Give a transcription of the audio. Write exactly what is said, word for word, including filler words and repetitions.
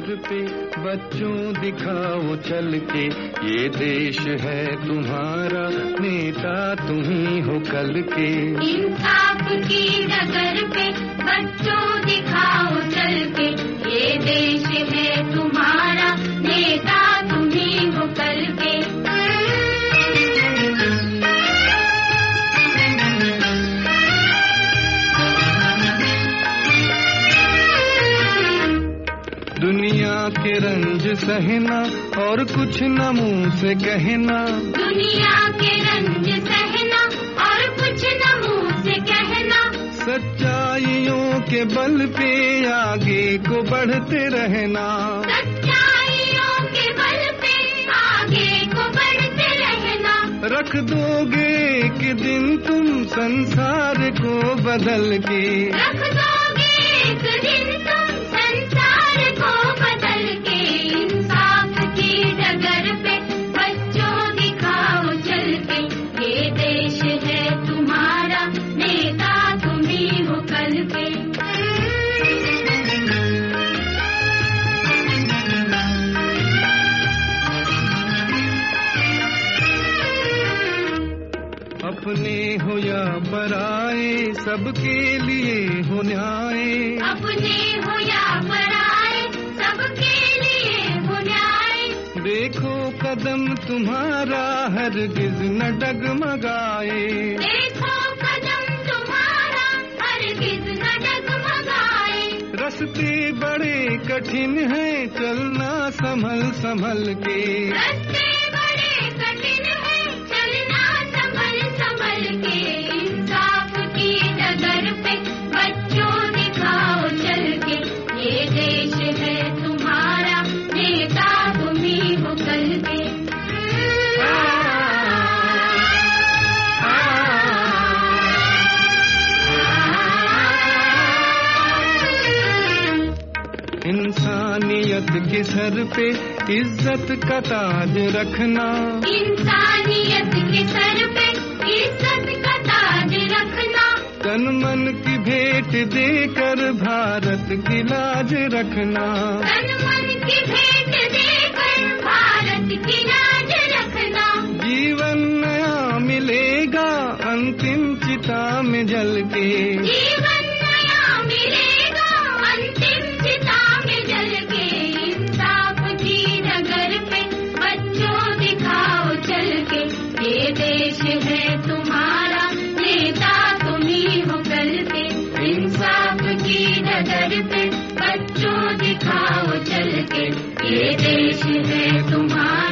डगर पे बच्चों दिखाओ चल के, ये देश है तुम्हारा, नेता तुम ही हो कल के। इंसाफ की डगर पे बच्चों दिखाओ चल के, ये देश है तुम्हारा, नेता तुम ही हो कल के। दुनिया के रंज सहना और कुछ न मुंह से कहना, दुनिया के रंज सहना और कुछ न मुंह से कहना, सच्चाइयों के बल पे आगे को बढ़ते रहना, सच्चाइयों के बल पे आगे को बढ़ते रहना। रख दोगे एक दिन तुम संसार को बदल के, रख दोगे एक दिन तुम संसार को बदल के। इंसाफ की डगर पे बच्चों दिखाओ चल के, ये देश है तुम्हारा, नेता तुम ही हो कल के। अपने हो या पराए सबके लिए हो न्याय, अपने हो या पराए सबके लिए हो न्याय। देखो कदम तुम्हारा हरगिज न डगमगाए, देखो कदम तुम्हारा हरगिज न डगमगाए। रास्ते बड़े कठिन हैं चलना संभल संभल के, रास्ते बड़े कठिन हैं चलना संभल संभल के। इंसाफ की डगर पे बच्चों दिखाओ चल के, ये देश है तुम्हारा, नेता तुम ही हो कल के। इंसानियत के सर पे इज्जत का ताज रखना, इंसानियत के सर पे इज्जत का ताज रखना। तन मन की भेंट देकर भारत की लाज रखना, तन मन की भेंट देकर भारत की लाज रखना। जीवन नया मिलेगा अंतिम चिता में जल के, जीवन नया मिलेगा अंतिम चिता में जल के। इंसाफ की डगर पे बच्चों दिखाओ चल के, ये देश है तुम्हारा, नेता तुम ही हो कल के। इंसाफ की डगर पे बच्चों दिखाओ चल के, ये देश है तुम्हारा।